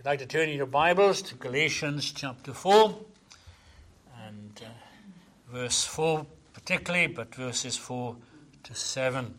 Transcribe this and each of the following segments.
I'd like to turn in your Bibles to Galatians chapter 4 and verse 4 particularly, but verses 4 to 7.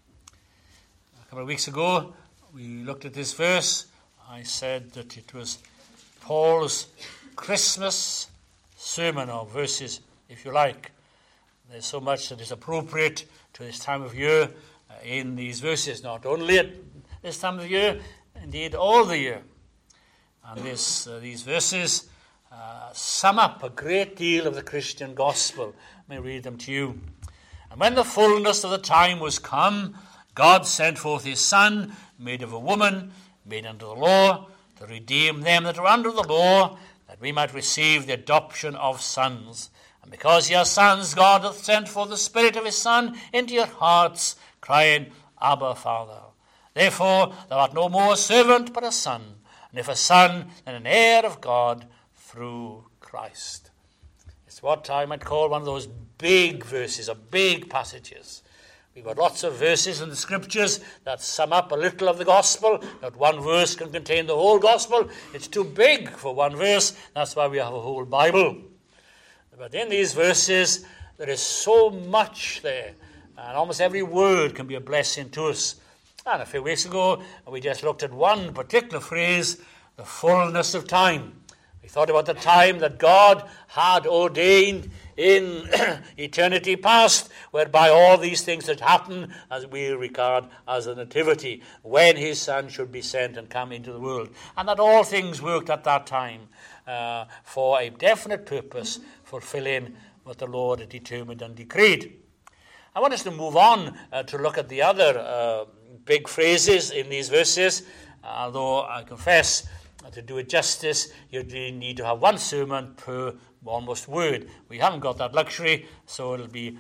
A couple of weeks ago we looked at this verse. I said that it was Paul's Christmas sermon, or verses if you like. There's so much that is appropriate to this time of year in these verses, not only at this time of year, indeed all the year. And these verses sum up a great deal of the Christian gospel. Let me read them to you. And when the fullness of the time was come, God sent forth his Son, made of a woman, made under the law, to redeem them that are under the law, that we might receive the adoption of sons. And because ye are sons, God hath sent forth the Spirit of his Son into your hearts, crying, Abba, Father. Therefore thou art no more a servant, but a son. And if a son, then an heir of God through Christ. It's what I might call one of those big verses, or big passages. We've got lots of verses in the Scriptures that sum up a little of the gospel. Not one verse can contain the whole gospel. It's too big for one verse. That's why we have a whole Bible. But in these verses, there is so much there. And almost every word can be a blessing to us. And a few weeks ago, we just looked at one particular phrase, the fullness of time. We thought about the time that God had ordained in eternity past, whereby all these things that happen, as we regard as a nativity, when his Son should be sent and come into the world. And that all things worked at that time for a definite purpose, fulfilling what the Lord had determined and decreed. I want us to move on to look at the other big phrases in these verses, although I confess, to do it justice, you need to have one sermon per almost word. We haven't got that luxury, so it'll be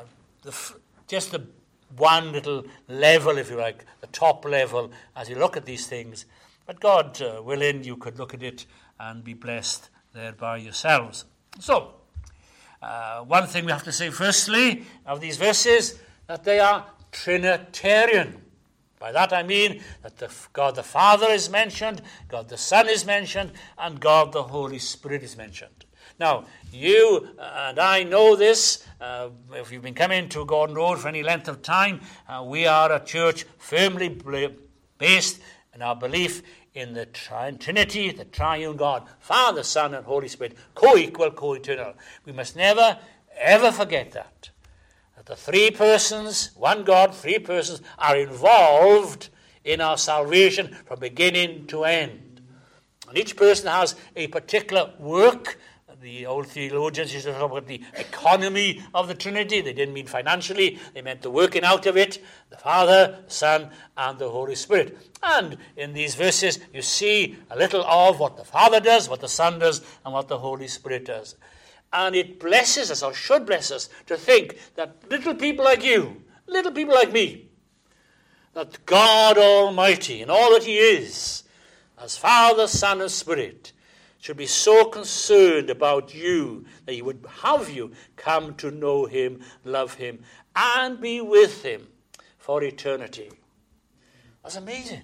just the one little level, if you like, the top level, as you look at these things. But God willing, you could look at it and be blessed thereby yourselves. So, one thing we have to say firstly of these verses, that they are Trinitarian. By that I mean that God the Father is mentioned, God the Son is mentioned, and God the Holy Spirit is mentioned. Now, you and I know this. If you've been coming to Gordon Road for any length of time, we are a church firmly based in our belief in the Trinity, the triune God, Father, Son, and Holy Spirit, co-equal, co-eternal. We must never, ever forget that. The three persons, one God, three persons, are involved in our salvation from beginning to end. And each person has a particular work. The old theologians used to talk about the economy of the Trinity. They didn't mean financially. They meant the working out of it. The Father, the Son, and the Holy Spirit. And in these verses, you see a little of what the Father does, what the Son does, and what the Holy Spirit does. And it blesses us, or should bless us, to think that little people like you, little people like me, that God Almighty, in all that he is, as Father, Son, and Spirit, should be so concerned about you that he would have you come to know him, love him, and be with him for eternity. That's amazing.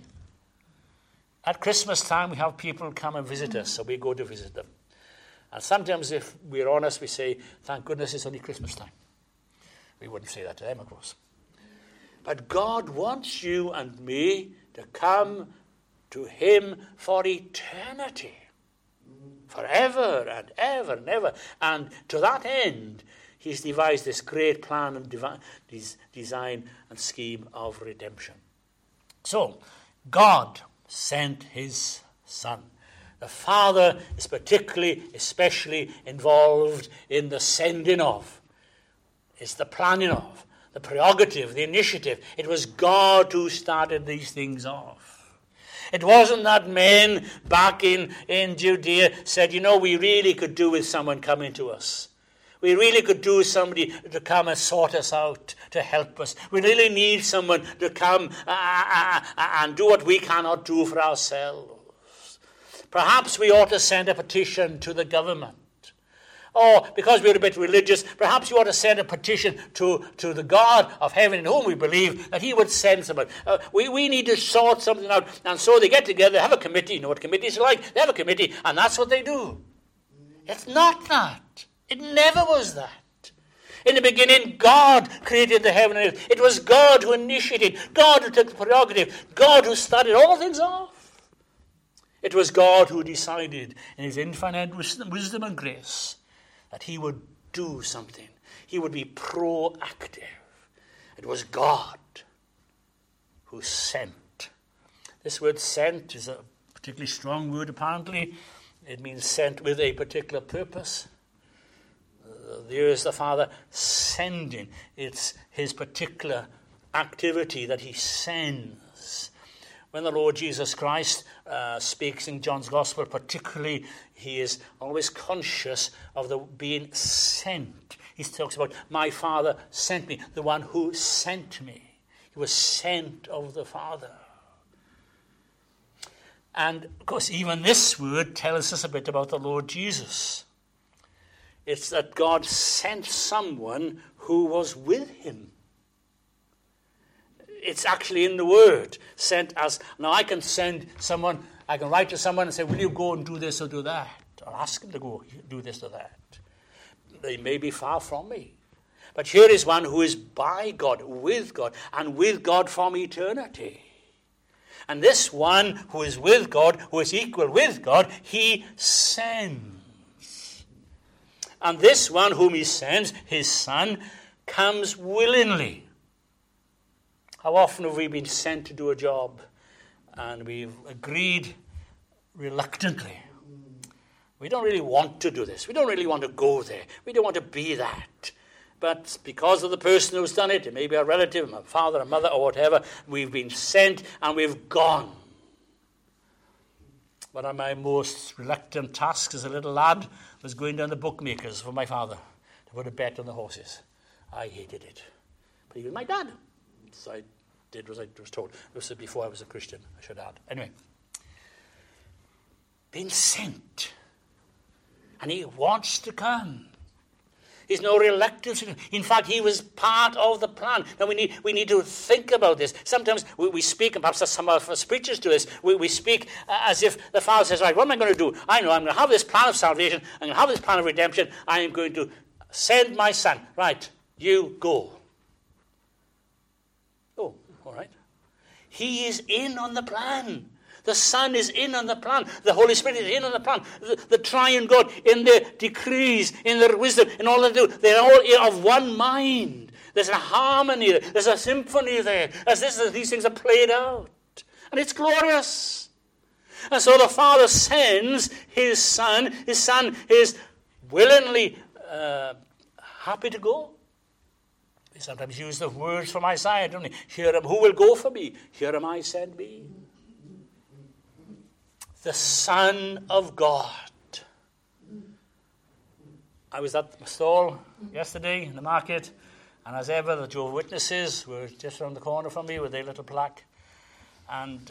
At Christmas time, we have people come and visit us, so we go to visit them. And sometimes, if we're honest, we say, thank goodness it's only Christmas time. We wouldn't say that to them, of course. But God wants you and me to come to him for eternity. Forever and ever and ever. And to that end, he's devised this great plan and design and scheme of redemption. So, God sent his Son. The Father is especially involved in the sending of. It's the planning of, the prerogative, the initiative. It was God who started these things off. It wasn't that men back in Judea said, we really could do with someone coming to us. We really could do somebody to come and sort us out, to help us. We really need someone to come and do what we cannot do for ourselves. Perhaps we ought to send a petition to the government. or because we're a bit religious, perhaps you ought to send a petition to the God of heaven in whom we believe that he would send someone. We need to sort something out. And so they get together, have a committee. You know what committees are like? They have a committee, and that's what they do. It's not that. It never was that. In the beginning, God created the heaven and earth. It was God who initiated, God who took the prerogative, God who started all things off. It was God who decided in his infinite wisdom and grace that he would do something. He would be proactive. It was God who sent. This word sent is a particularly strong word, apparently. It means sent with a particular purpose. There is the Father sending. It's his particular activity that he sends. When the Lord Jesus Christ speaks in John's Gospel, particularly, he is always conscious of the being sent. He talks about, my Father sent me, the one who sent me. He was sent of the Father. And, of course, even this word tells us a bit about the Lord Jesus. It's that God sent someone who was with him. It's actually in the word, sent as... Now, I can send someone, I can write to someone and say, will you go and do this or do that? Or ask him to go do this or that. They may be far from me. But here is one who is by God, and with God from eternity. And this one who is with God, who is equal with God, he sends. And this one whom he sends, his Son, comes willingly. How often have we been sent to do a job and we've agreed reluctantly? We don't really want to do this. We don't really want to go there. We don't want to be that. But because of the person who's done it may be a relative, a father, a mother, or whatever, we've been sent and we've gone. One of my most reluctant tasks as a little lad was going down the bookmakers for my father to put a bet on the horses. I hated it. But he was my dad. So I did as I was told. This was before I was a Christian, I should add. Anyway. Being sent. And he wants to come. There's no reluctance. In fact, he was part of the plan. Now, we need to think about this. Sometimes we speak, and perhaps some of us preachers do this, we speak as if the Father says, right, what am I going to do? I know I'm going to have this plan of salvation. I'm going to have this plan of redemption. I am going to send my Son. Right, you go. Oh, all right. He is in on the plan. The Son is in on the plan. The Holy Spirit is in on the plan. The triune God in their decrees, in their wisdom, in all they do, they're all of one mind. There's a harmony there. There's a symphony there. As these things are played out. And it's glorious. And so the Father sends his Son. His Son is willingly happy to go. We sometimes use the words from Isaiah, don't we? Here am, who will go for me? Here am I, send me. The Son of God. I was at the stall yesterday in the market, and as ever, the Jehovah's Witnesses were just around the corner from me with their little plaque. And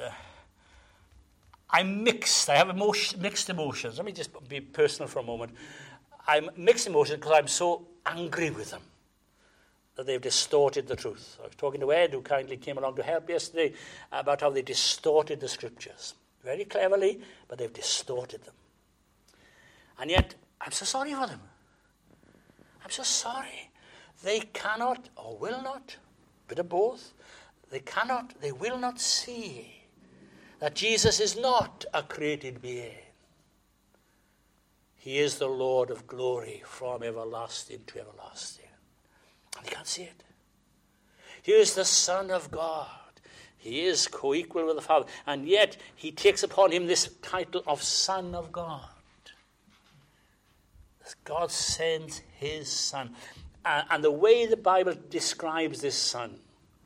I'm mixed. I have mixed emotions. Let me just be personal for a moment. I'm mixed emotions because I'm so angry with them that they've distorted the truth. I was talking to Ed, who kindly came along to help yesterday, about how they distorted the Scriptures. Very cleverly, but they've distorted them. And yet, I'm so sorry for them. I'm so sorry. They cannot, or will not, bit of both, they will not see that Jesus is not a created being. He is the Lord of glory from everlasting to everlasting. And they can't see it. He is the Son of God. He is co-equal with the Father. And yet, he takes upon him this title of Son of God. God sends his Son. And the way the Bible describes this Son,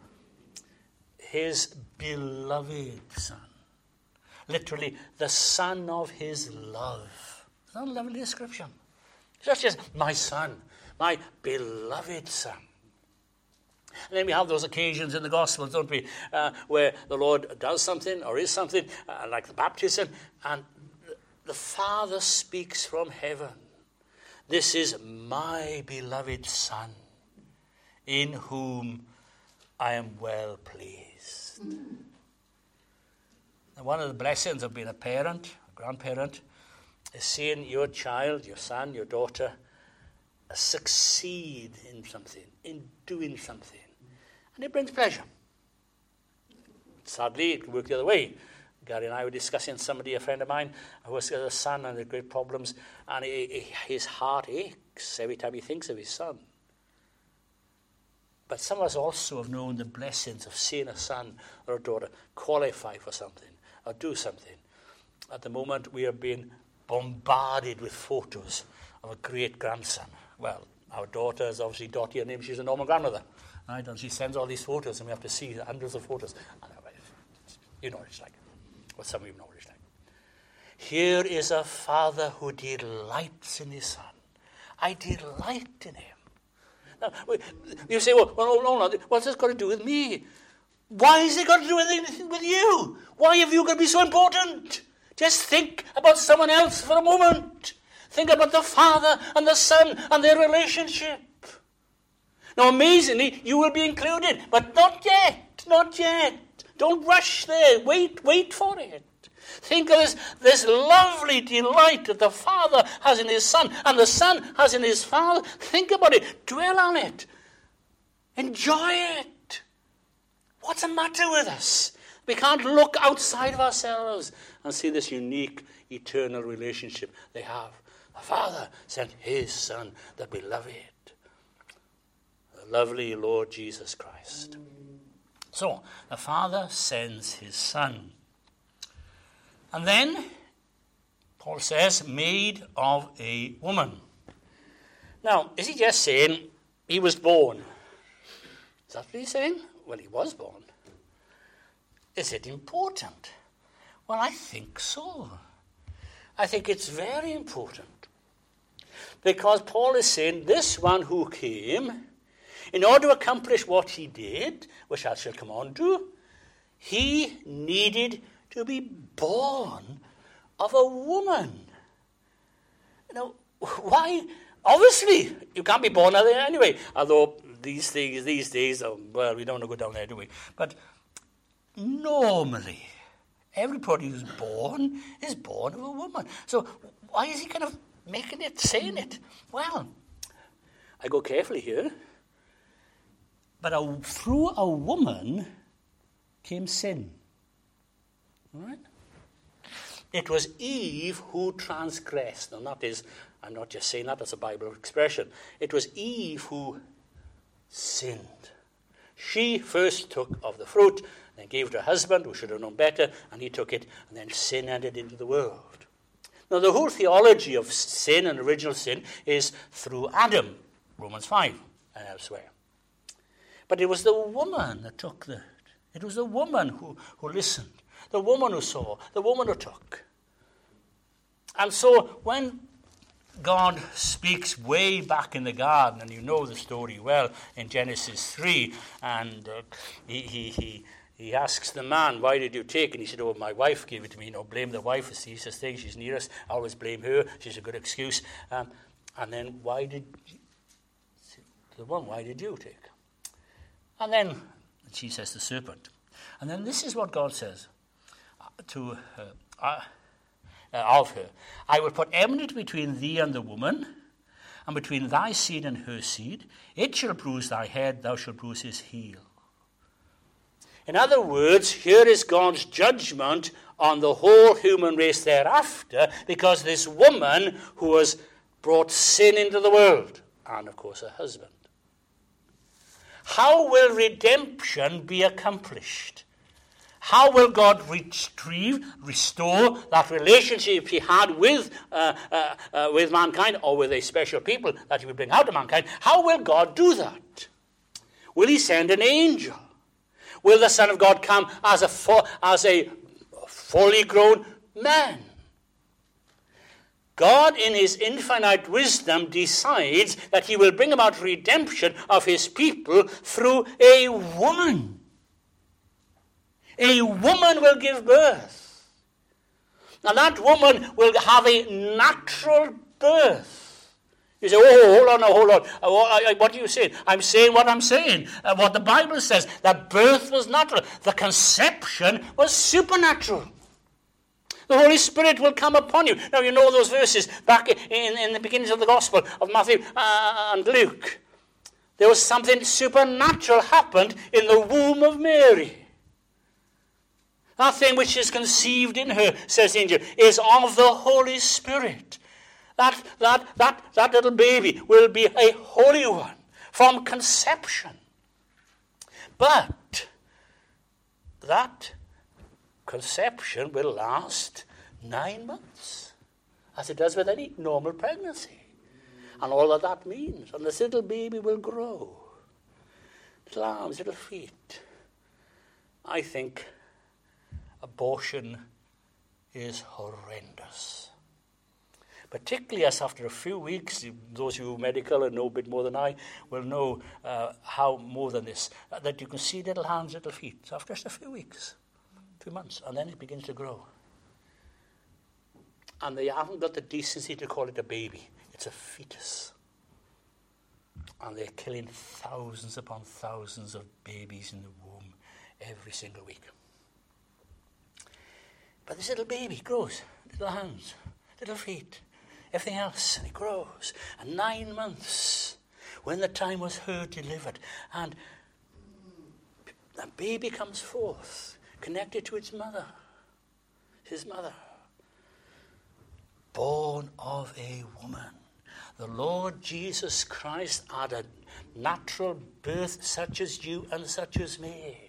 his beloved Son. Literally, the Son of his love. It's not a lovely description. It's not just my Son, my beloved Son. And then we have those occasions in the Gospels, don't we, where the Lord does something or is something, like the baptism, and the Father speaks from heaven. "This is my beloved Son, in whom I am well pleased." And one of the blessings of being a parent, a grandparent, is seeing your child, your son, your daughter, succeed in something, in doing something. And it brings pleasure. Sadly, it can work the other way. Gary and I were discussing somebody, a friend of mine, who has a son and had great problems, and his heart aches every time he thinks of his son. But some of us also have known the blessings of seeing a son or a daughter qualify for something or do something. At the moment, we are being bombarded with photos of a great grandson. Well, our daughter is obviously Dottie, her name, she's a normal grandmother. Right? And she sends all these photos, and we have to see hundreds of photos. You know what it's like. Well, some of you know what it's like. Here is a father who delights in his son. I delight in him. Now, you say, well, no, what's this got to do with me? Why has it got to do with anything with you? Why have you got to be so important? Just think about someone else for a moment. Think about the Father and the Son and their relationship. Now, amazingly, you will be included, but not yet, not yet. Don't rush there. Wait for it. Think of this lovely delight that the Father has in his Son and the Son has in his Father. Think about it. Dwell on it. Enjoy it. What's the matter with us? We can't look outside of ourselves and see this unique, eternal relationship they have. The Father sent his Son, the beloved, the lovely Lord Jesus Christ. So, the Father sends his Son. And then, Paul says, made of a woman. Now, is he just saying he was born? Is that what he's saying? Well, he was born. Is it important? Well, I think so. I think it's very important. Because Paul is saying this one who came, in order to accomplish what he did, which I shall come on to, he needed to be born of a woman. Now, why? Obviously, you can't be born of it anyway. Although these days, well, we don't want to go down there, do we? But normally, everybody who's born is born of a woman. So why is he kind of making it, saying it? Well, I go carefully here. But through a woman came sin. All right? It was Eve who transgressed. Now, that is, I'm not just saying that, that's a Bible expression. It was Eve who sinned. She first took of the fruit, then gave it to her husband, who should have known better, and he took it, and then sin entered into the world. Now, the whole theology of sin and original sin is through Adam, Romans 5, and elsewhere. But it was the woman that took that. It was the woman who listened, the woman who saw, the woman who took. And so when God speaks way back in the garden, and you know the story well, in Genesis 3, and he asks the man, why did you take it? And he said, oh, my wife gave it to me. Blame the wife. It's the easiest thing. She's near us. I always blame her. She's a good excuse. And then why did you take? And then she says, the serpent. And then this is what God says to her, of her. I will put enmity between thee and the woman, and between thy seed and her seed. It shall bruise thy head, thou shalt bruise his heel. In other words, here is God's judgment on the whole human race thereafter, because this woman who has brought sin into the world, and of course her husband. How will redemption be accomplished? How will God restore that relationship he had with mankind, or with a special people that he will bring out of mankind? How will God do that? Will he send an angel? Will the Son of God come as a fully grown man? God, in his infinite wisdom, decides that he will bring about redemption of his people through a woman. A woman will give birth. Now that woman will have a natural birth. You say, oh, hold on. What are you saying? I'm saying what I'm saying. What the Bible says, that birth was natural. The conception was supernatural. The Holy Spirit will come upon you. Now, you know those verses back in the beginnings of the Gospel of Matthew and Luke. There was something supernatural happened in the womb of Mary. That thing which is conceived in her, says the angel, is of the Holy Spirit. That little baby will be a holy one from conception. But that conception will last 9 months, as it does with any normal pregnancy. And all that means. And this little baby will grow. Little arms, little feet. I think abortion is horrendous. Particularly as after a few weeks, those who are medical and know a bit more than I will know how more than this, that you can see little hands, little feet after just a few weeks, 2 months, and then it begins to grow. And they haven't got the decency to call it a baby. It's a fetus. And they're killing thousands upon thousands of babies in the womb every single week. But this little baby grows, little hands, little feet, everything else, and it grows. And 9 months, when the time was her delivered, and the baby comes forth, connected to its mother, his mother, born of a woman. The Lord Jesus Christ had a natural birth such as you and such as me.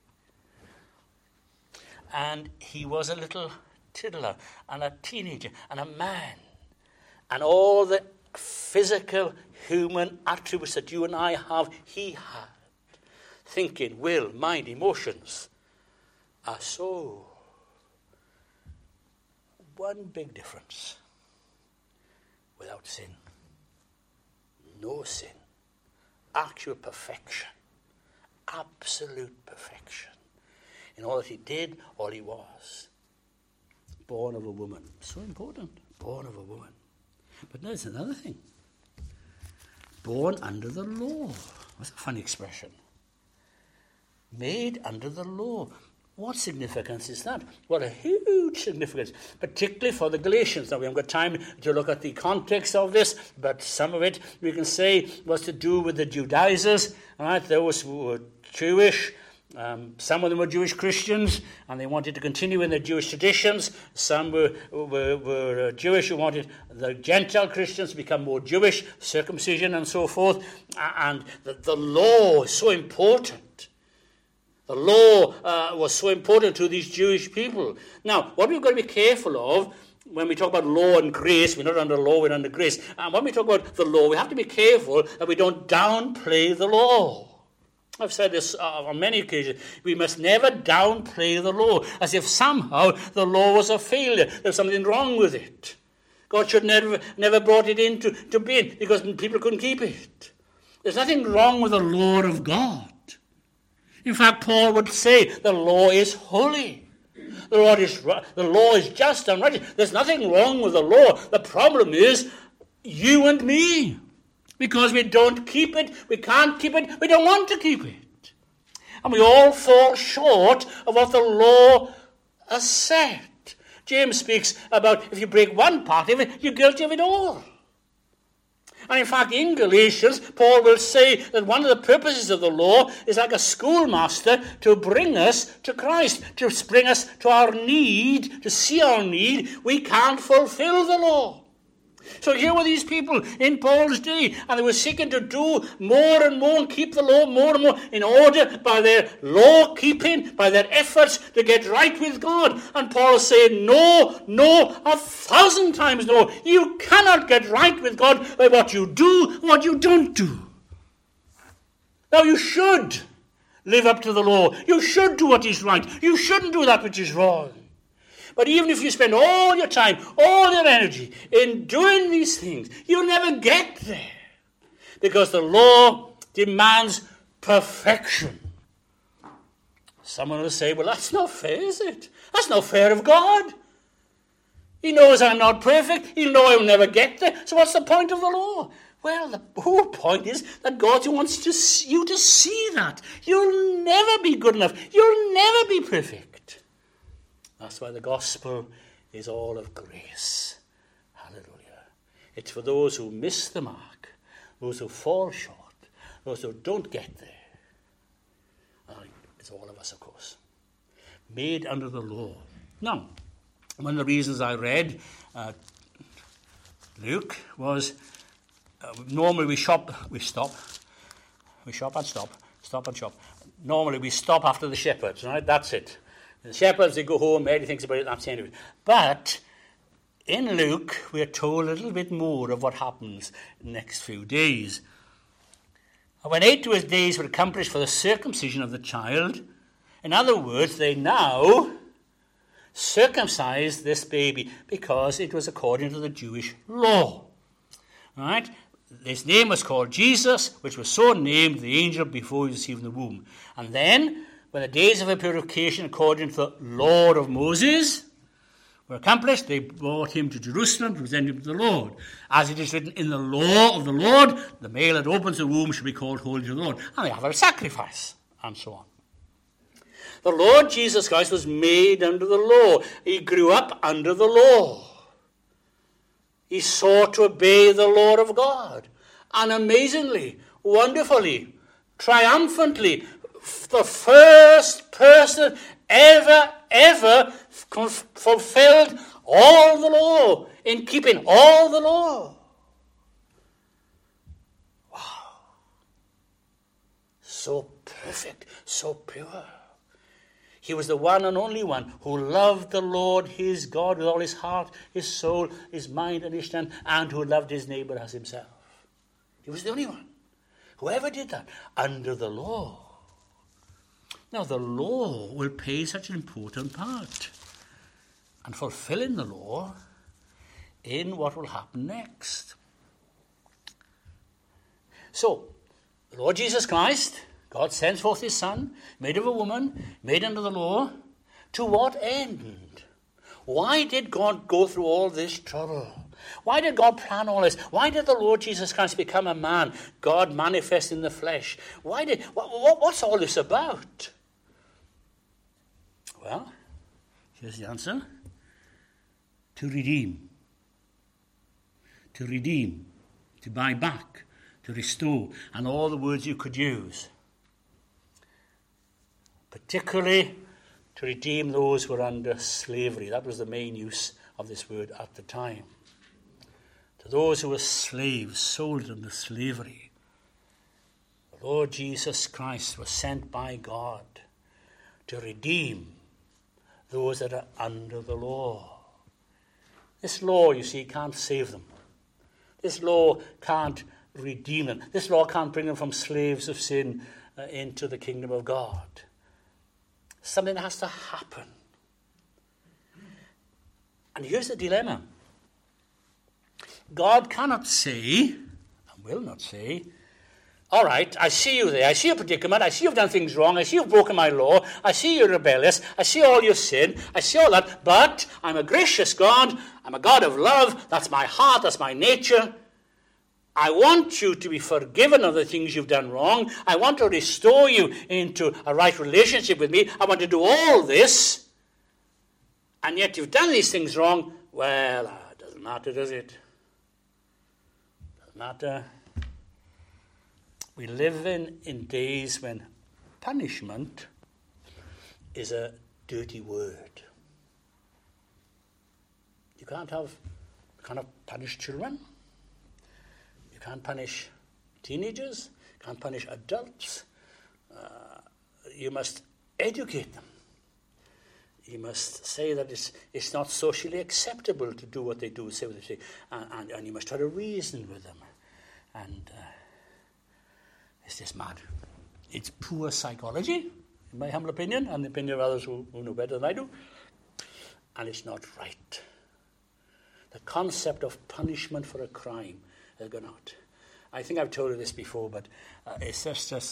And he was a little toddler and a teenager and a man. And all the physical human attributes that you and I have, he had. Thinking, will, mind, emotions. So, one big difference. Without sin. No sin. Actual perfection. Absolute perfection. In all that he did, all he was. Born of a woman. So important. Born of a woman. But there's another thing. Born under the law. That's a funny expression. Made under the law. What significance is that? Well, a huge significance, particularly for the Galatians. Now, we haven't got time to look at the context of this, but some of it, we can say, was to do with the Judaizers, right? Those who were Jewish. Some of them were Jewish Christians, and they wanted to continue in their Jewish traditions. Some were Jewish who wanted the Gentile Christians to become more Jewish, circumcision and so forth. And the law is so important. The law was so important to these Jewish people. Now, what we've got to be careful of, when we talk about law and grace, we're not under law, we're under grace. And when we talk about the law, we have to be careful that we don't downplay the law. I've said this on many occasions. We must never downplay the law, as if somehow the law was a failure. There's something wrong with it. God should never brought it into being because people couldn't keep it. There's nothing wrong with the law of God. In fact, Paul would say the law is holy. The law is just and righteous. There's nothing wrong with the law. The problem is you and me. Because we don't keep it, we can't keep it, we don't want to keep it. And we all fall short of what the law has said. James speaks about if you break one part of it, you're guilty of it all. And in fact, in Galatians, Paul will say that one of the purposes of the law is like a schoolmaster to bring us to Christ, to bring us to our need, to see our need. We can't fulfill the law. So here were these people in Paul's day, and they were seeking to do more and more and keep the law more and more in order by their law keeping, by their efforts to get right with God. And Paul said, no, 1,000 times no. You cannot get right with God by what you do, what you don't do. Now you should live up to the law. You should do what is right. You shouldn't do that which is wrong. But even if you spend all your time, all your energy in doing these things, you'll never get there. Because the law demands perfection. Someone will say, well, that's not fair, is it? That's not fair of God. He knows I'm not perfect. He'll know I'll never get there. So what's the point of the law? Well, the whole point is that God wants you to see that. You'll never be good enough. You'll never be perfect. That's why the gospel is all of grace. Hallelujah. It's for those who miss the mark, those who fall short, those who don't get there. It's all of us, of course. Made under the law. Now, one of the reasons I read Luke was normally we stop and stop. Normally we stop after the shepherds, right? That's it. The shepherds, they go home, Mary thinks about it, that's the end of it. But in Luke, we're told a little bit more of what happens in the next few days. And when 8 of his days were accomplished for the circumcision of the child, in other words, they now circumcised this baby because it was according to the Jewish law. Right? His name was called Jesus, which was so named the angel before he received in the womb. And then, when the days of her purification according to the law of Moses were accomplished, they brought him to Jerusalem to present him to the Lord. As it is written in the law of the Lord, the male that opens the womb shall be called holy to the Lord. And they have a sacrifice, and so on. The Lord Jesus Christ was made under the law. He grew up under the law. He sought to obey the law of God. And amazingly, wonderfully, triumphantly, the first person ever fulfilled all the law, in keeping all the law. Wow. So perfect, so pure. He was the one and only one who loved the Lord his God with all his heart, his soul, his mind, and his strength, and who loved his neighbor as himself. He was the only one who ever did that under the law. Now, the law will play such an important part and fulfilling the law in what will happen next. So, the Lord Jesus Christ, God sends forth his Son, made of a woman, made under the law. To what end? Why did God go through all this trouble? Why did God plan all this? Why did the Lord Jesus Christ become a man, God manifest in the flesh? What's all this about? Well, here's the answer. To redeem. To redeem. To buy back. To restore. And all the words you could use. Particularly to redeem those who were under slavery. That was the main use of this word at the time. To those who were slaves, sold under slavery. The Lord Jesus Christ was sent by God to redeem those that are under the law. This law, you see, can't save them. This law can't redeem them. This law can't bring them from slaves of sin into the kingdom of God. Something has to happen. And here's the dilemma. God cannot say, and will not say, all right, I see you there. I see your predicament. I see you've done things wrong. I see you've broken my law. I see you're rebellious. I see all your sin. I see all that. But I'm a gracious God. I'm a God of love. That's my heart. That's my nature. I want you to be forgiven of the things you've done wrong. I want to restore you into a right relationship with me. I want to do all this. And yet you've done these things wrong. Well, it doesn't matter, does it? Doesn't matter. We live in days when punishment is a dirty word. You can't punish children. You can't punish teenagers. You can't punish adults. You must educate them. You must say that it's not socially acceptable to do what they do, say what they say, and you must try to reason with them. And it's just mad. It's poor psychology, in my humble opinion, and the opinion of others who know better than I do. And it's not right. The concept of punishment for a crime has gone out. I think I've told you this before, but it's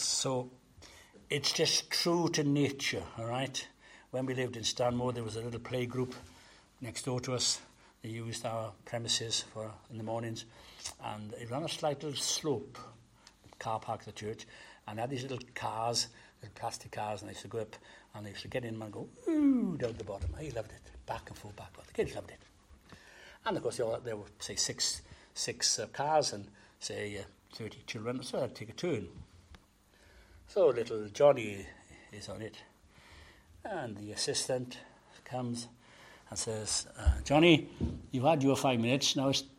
just true to nature, all right? When we lived in Stanmore, there was a little play group next door to us. they used our premises for in the mornings, and it ran a slight little slope, the car park at the church, and had these little cars, little plastic cars, and they used to go up, and they used to get in and go, ooh, down the bottom. I loved it. Back and forth, back and forth. The kids loved it. And of course, there were, say, six cars and, say, 30 children, so I'd take a turn. So little Johnny is on it, and the assistant comes and says, Johnny, you've had your 5 minutes, now it's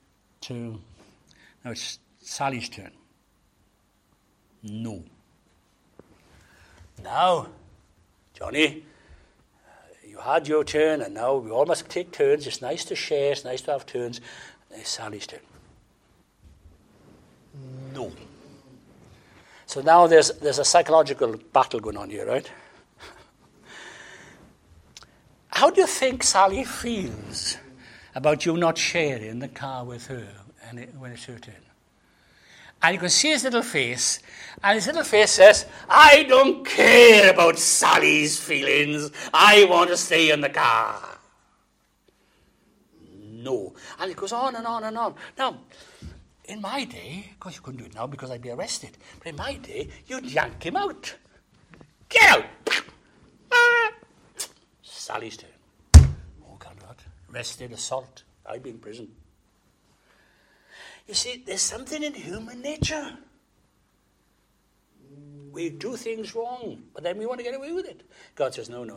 Sally's turn. No. Now, Johnny, you had your turn, and now we all must take turns. It's nice to share, it's nice to have turns. It's Sally's turn. No. So now there's a psychological battle going on here, right? How do you think Sally feels about you not sharing the car with her when it's her turn? And you can see his little face, and his little face says, I don't care about Sally's feelings. I want to stay in the car. No. And it goes on and on and on. Now, in my day, of course you couldn't do it now because I'd be arrested, but in my day, you'd yank him out. Get out! Sally's turn. Oh, can't do that. Arrested, assault. I'd be in prison. You see, there's something in human nature. We do things wrong, but then we want to get away with it. God says, no.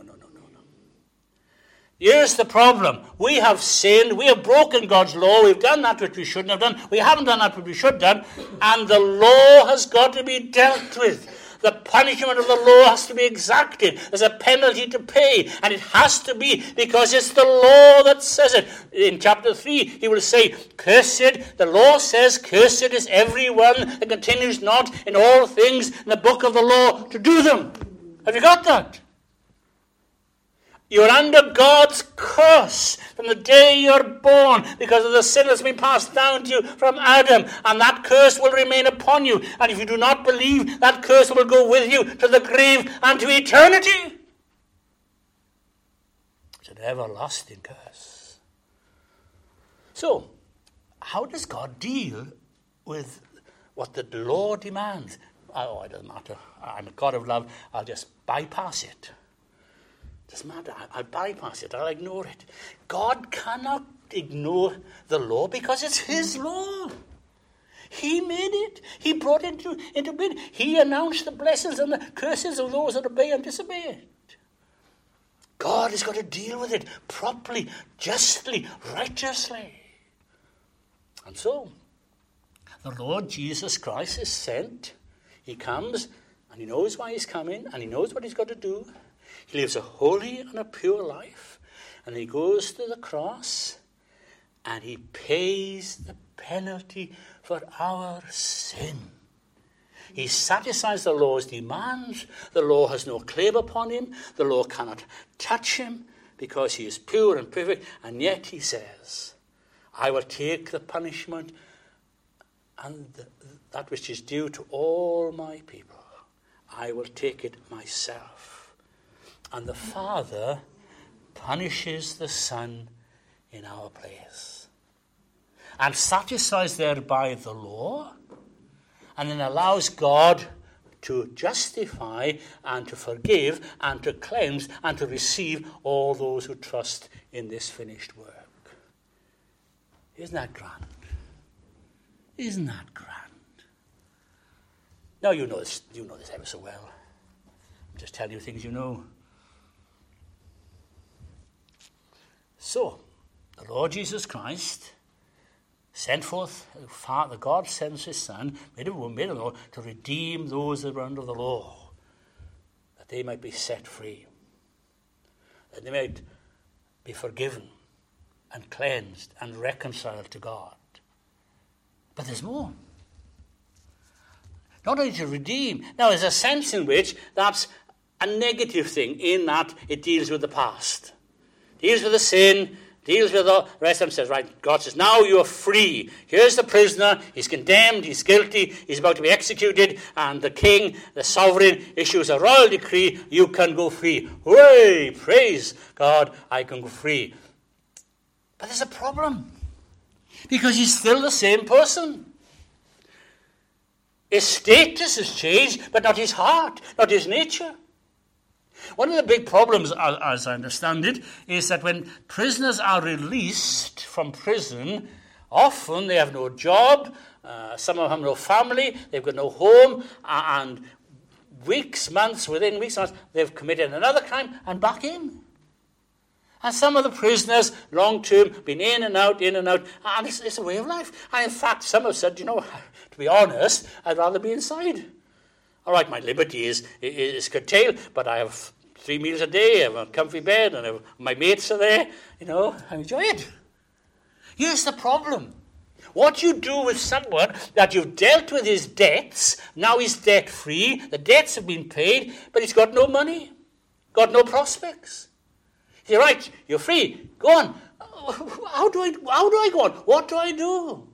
Here's the problem. We have sinned. We have broken God's law. We've done that which we shouldn't have done. We haven't done that which we should have done. And the law has got to be dealt with. The punishment of the law has to be exacted. There's a penalty to pay. And it has to be because it's the law that says it. In chapter 3, he will say, cursed, the law says, cursed is everyone that continues not in all things in the book of the law to do them. Have you got that? You're under God's curse from the day you're born because of the sin that's been passed down to you from Adam. And that curse will remain upon you. And if you do not believe, that curse will go with you to the grave and to eternity. It's an everlasting curse. So, how does God deal with what the law demands? Oh, it doesn't matter. I'm a God of love. I'll just bypass it. Doesn't matter. I'll bypass it. I'll ignore it. God cannot ignore the law because it's his law. He made it. He brought it into being. He announced the blessings and the curses of those that obey and disobey it. God has got to deal with it properly, justly, righteously. And so, the Lord Jesus Christ is sent. He comes, and he knows why he's coming, and he knows what he's got to do. He lives a holy and a pure life, and he goes to the cross, and he pays the penalty for our sin. He satisfies the law's demands. The law has no claim upon him. The law cannot touch him because he is pure and perfect, and yet he says, I will take the punishment and that which is due to all my people. I will take it myself. And the Father punishes the Son in our place and satisfies thereby the law, and then allows God to justify and to forgive and to cleanse and to receive all those who trust in this finished work. Isn't that grand? Isn't that grand? Now you know this ever so well. I'm just telling you things you know. So, the Lord Jesus Christ sent forth, Father God sends his Son, made a law to redeem those that were under the law, that they might be set free, that they might be forgiven and cleansed and reconciled to God. But there's more. Not only to redeem. Now, there's a sense in which that's a negative thing, in that it deals with the past. Deals with the sin, deals with the rest of them. Says, right, God says, now you are free. Here's the prisoner. He's condemned. He's guilty. He's about to be executed. And the king, the sovereign, issues a royal decree. You can go free. Hooray! Praise God, I can go free. But there's a problem. Because he's still the same person. His status has changed, but not his heart, not his nature. One of the big problems, as I understand it, is that when prisoners are released from prison, often they have no job, some of them have no family, they've got no home, and within weeks, months, they've committed another crime and back in. And some of the prisoners, long-term, been in and out, and it's a way of life. And in fact, some have said, to be honest, I'd rather be inside. All right, my liberty is curtailed, but I have 3 meals a day, I have a comfy bed, and my mates are there, I enjoy it. Here's the problem. What you do with someone that you've dealt with his debts, now he's debt-free, the debts have been paid, but he's got no money, got no prospects. You're right, you're free, go on. How do I go on? What do I do?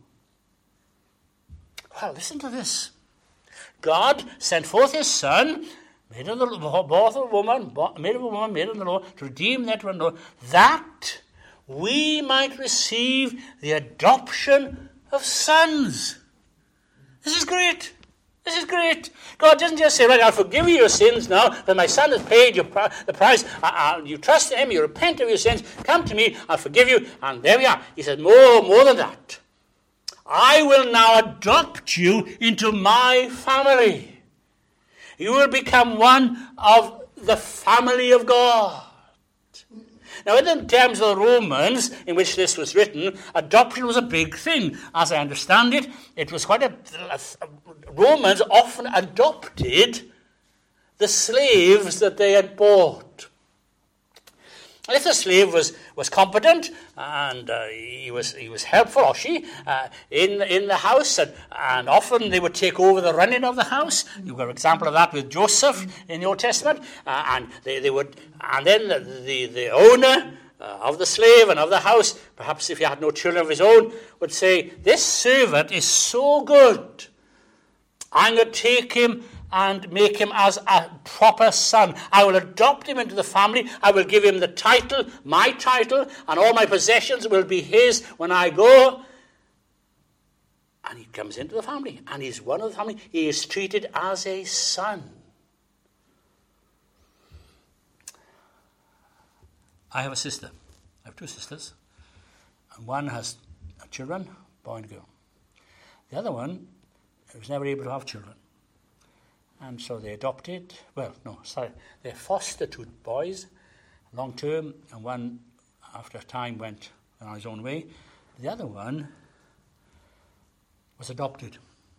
Well, listen to this. God sent forth his Son, made of a woman, made of the Lord, to redeem that one, that we might receive the adoption of sons. This is great. This is great. God doesn't just say, right, I'll forgive you your sins now, that my Son has paid the price. You trust in him, you repent of your sins, come to me, I'll forgive you, and there we are. He says, more than that. I will now adopt you into my family. You will become one of the family of God. Now, in the terms of the Romans, in which this was written, adoption was a big thing. As I understand it, it was quite Romans often adopted the slaves that they had bought. And if the slave was competent and he was helpful, or she, in the house, and often they would take over the running of the house. You've got an example of that with Joseph in the Old Testament, and they would, and then the owner of the slave and of the house, perhaps if he had no children of his own, would say, "This servant is so good, I'm going to take him and make him as a proper son. I will adopt him into the family. I will give him the title, my title, and all my possessions will be his when I go." And he comes into the family, and he's one of the family. He is treated as a son. I have a sister. I have 2 sisters. And one has children, boy and girl. The other one was never able to have children. And so they adopted, they fostered 2 boys, long term, and one, after a time, went on his own way. The other one was adopted.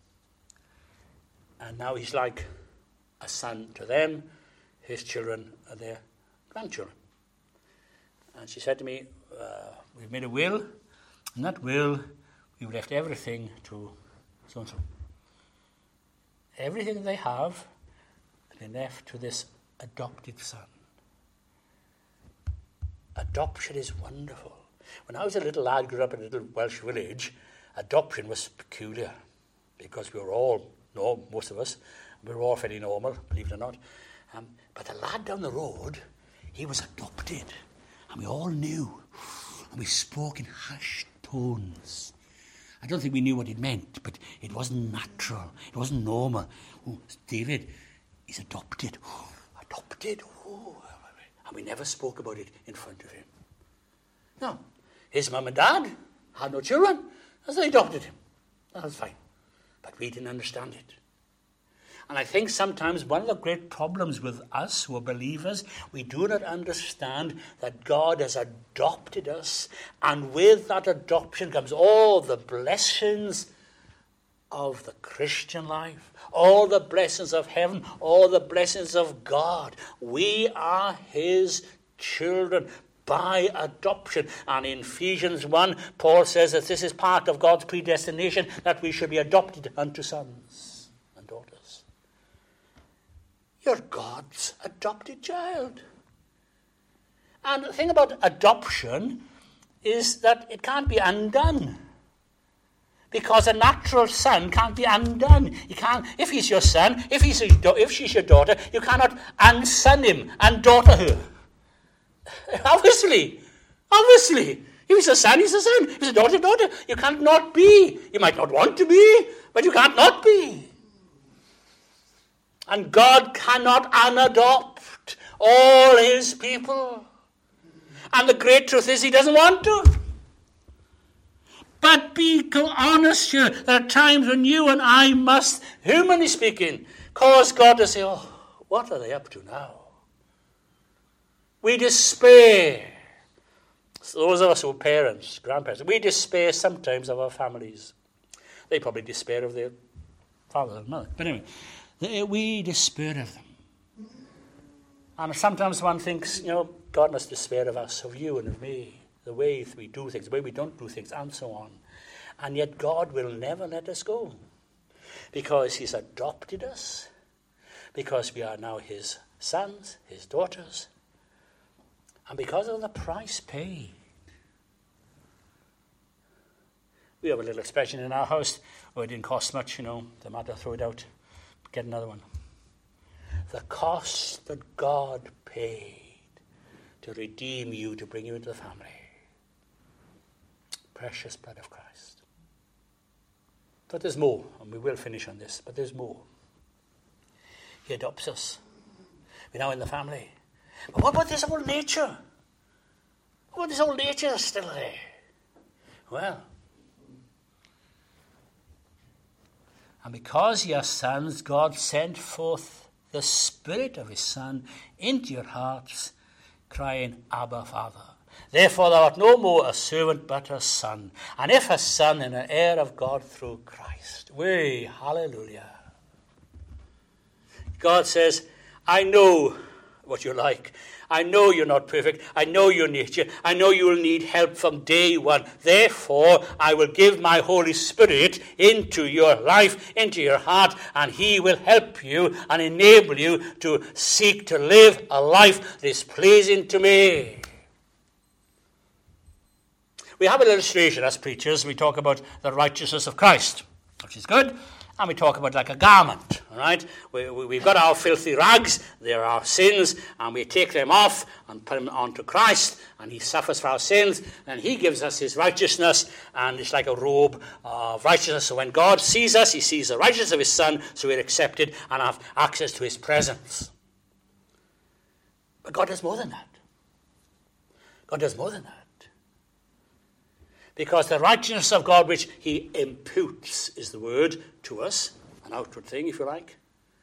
And now he's like a son to them. His children are their grandchildren. And she said to me, we've made a will. In that will, we've left everything to so-and-so. Everything they have has been left to this adopted son. Adoption is wonderful. When I was a little lad, grew up in a little Welsh village, adoption was peculiar because we were all, most of us, we were all fairly normal, believe it or not. But the lad down the road, he was adopted. And we all knew. And we spoke in hushed tones. I don't think we knew what it meant, but it wasn't natural. It wasn't normal. Oh, David, he's adopted. Oh, adopted. Oh. And we never spoke about it in front of him. No. His mum and dad had no children, so they adopted him. That was fine. But we didn't understand it. And I think sometimes one of the great problems with us who are believers, we do not understand that God has adopted us, and with that adoption comes all the blessings of the Christian life, all the blessings of heaven, all the blessings of God. We are his children by adoption. And in Ephesians 1, Paul says that this is part of God's predestination, that we should be adopted unto sons and daughters. You're God's adopted child. And the thing about adoption is that it can't be undone. Because a natural son can't be undone. You can't, if he's your son, if she's your daughter, you cannot unson him, undaughter her. Obviously. If he's a son, he's a son. If he's a daughter, daughter. You can't not be. You might not want to be, but you can't not be. And God cannot unadopt all his people. And the great truth is he doesn't want to. But be honest here. There are times when you and I must, humanly speaking, cause God to say, oh, what are they up to now? We despair. So those of us who are parents, grandparents, we despair sometimes of our families. They probably despair of their father and mother. But anyway, we despair of them. And sometimes one thinks, God must despair of us, of you and of me, the way we do things, the way we don't do things, and so on. And yet God will never let us go, because he's adopted us, because we are now his sons, his daughters, and because of the price paid. We have a little expression in our house, it didn't cost much, the matter, throw it out, get another one. The cost that God paid to redeem you, to bring you into the family. Precious blood of Christ. But there's more, and we will finish on this, but there's more. He adopts us. We're now in the family. But what about this old nature? What about this old nature that's still there? Well, and because ye are sons, God sent forth the Spirit of his Son into your hearts, crying, Abba, Father. Therefore thou art no more a servant, but a son. And if a son, and an heir of God through Christ. Way, hallelujah. God says, I know what you're like. I know you're not perfect. I know your nature. I know you will need help from day one. Therefore, I will give my Holy Spirit into your life, into your heart, and he will help you and enable you to seek to live a life that is pleasing to me. We have an illustration as preachers. We talk about the righteousness of Christ, which is good. And we talk about like a garment, all right? We've got our filthy rags, they're our sins, and we take them off and put them onto Christ, and he suffers for our sins, and he gives us his righteousness, and it's like a robe of righteousness. So when God sees us, he sees the righteousness of his Son, so we're accepted and have access to his presence. But God does more than that. God does more than that. Because the righteousness of God, which he imputes, is the word, to us, an outward thing, if you like.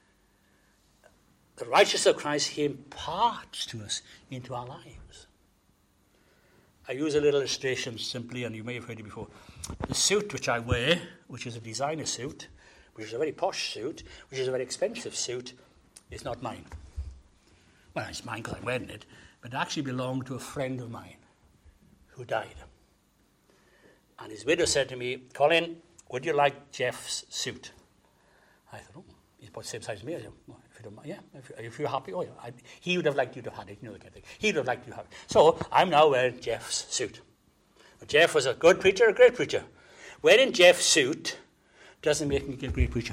The righteousness of Christ, he imparts to us into our lives. I use a little illustration simply, and you may have heard it before. The suit which I wear, which is a designer suit, which is a very posh suit, which is a very expensive suit, is not mine. Well, it's mine because I'm wearing it, but it actually belonged to a friend of mine who died. And his widow said to me, Colin, would you like Jeff's suit? I thought, he's about the same size as me. I said, well, if you don't mind, yeah, if you're happy, oh yeah. He would have liked you to have had it, the kind of thing. He would have liked you to have it. So I'm now wearing Jeff's suit. But Jeff was a good preacher, a great preacher. Wearing Jeff's suit doesn't make me a great preacher.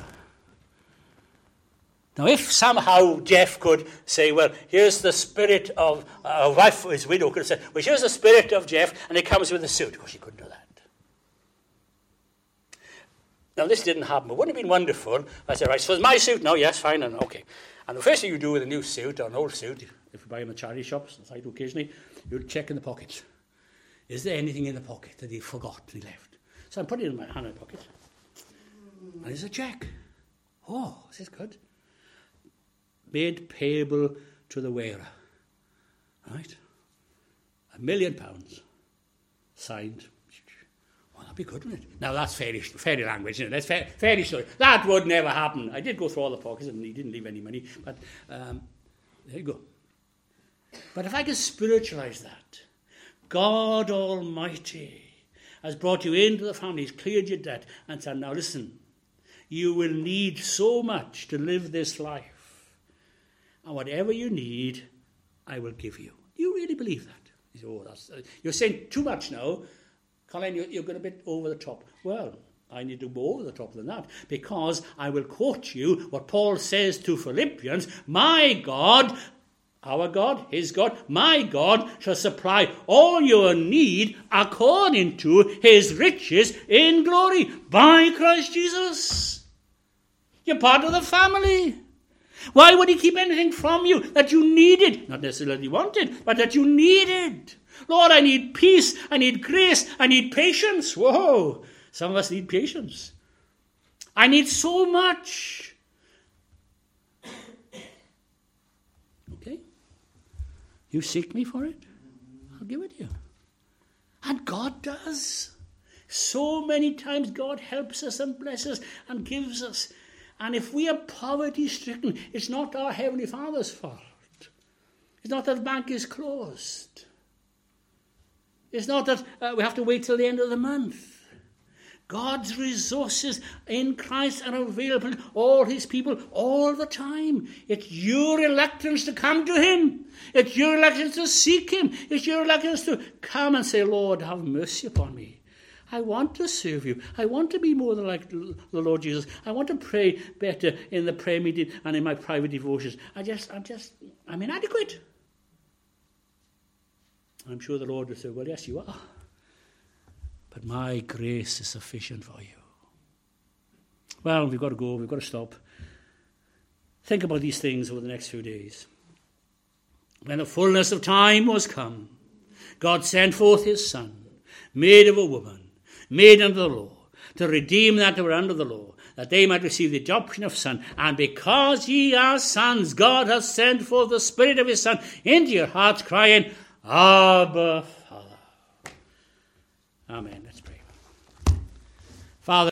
Now, if somehow Jeff could say, well, here's the spirit of a wife, his widow could have said, well, here's the spirit of Jeff, and it comes with the suit. Well, she couldn't do that. Now, this didn't happen, but wouldn't it have been wonderful? I said, right, so it's my suit now, yes, fine, and okay. And the first thing you do with a new suit, or an old suit, if you buy in the charity shops, as I do occasionally, you check in the pockets. Is there anything in the pocket that he forgot, he left? So I'm putting it in my hand in my pocket, and there's a check. Oh, this is good. Made payable to the wearer. Right? £1 million. Signed. Well, that'd be good, wouldn't it? Now, that's fairy language, isn't it? That's fairy story. That would never happen. I did go through all the pockets, and he didn't leave any money, but there you go. But if I could spiritualize that, God Almighty has brought you into the family, he's cleared your debt, and said, now listen, you will need so much to live this life, and whatever you need, I will give you. Do you really believe that? You say, oh, you're saying too much now. Colin, you're going a bit over the top. Well, I need to go over the top than that, because I will quote you what Paul says to Philippians, my God, Our God, his God, my God, shall supply all your need according to his riches in glory by Christ Jesus. You're part of the family. Why would he keep anything from you that you needed? Not necessarily that you wanted, but that you needed. Lord, I need peace, I need grace, I need patience. Whoa, some of us need patience. I need so much. Okay? You seek me for it, I'll give it to you. And God does. So many times God helps us and blesses and gives us. And if we are poverty-stricken, it's not our Heavenly Father's fault. It's not that the bank is closed. It's not that we have to wait till the end of the month. God's resources in Christ are available to all his people all the time. It's your reluctance to come to him. It's your reluctance to seek him. It's your reluctance to come and say, Lord, have mercy upon me. I want to serve you. I want to be more than like the Lord Jesus. I want to pray better in the prayer meeting and in my private devotions. I'm inadequate. I'm sure the Lord will say, well, yes, you are. But my grace is sufficient for you. Well, we've got to go. We've got to stop. Think about these things over the next few days. When the fullness of time was come, God sent forth his Son, made of a woman, made under the law, to redeem that were under the law, that they might receive the adoption of son. And because ye are sons, God has sent forth the Spirit of his Son into your hearts, crying, Abba, Father. Amen. Let's pray. Father,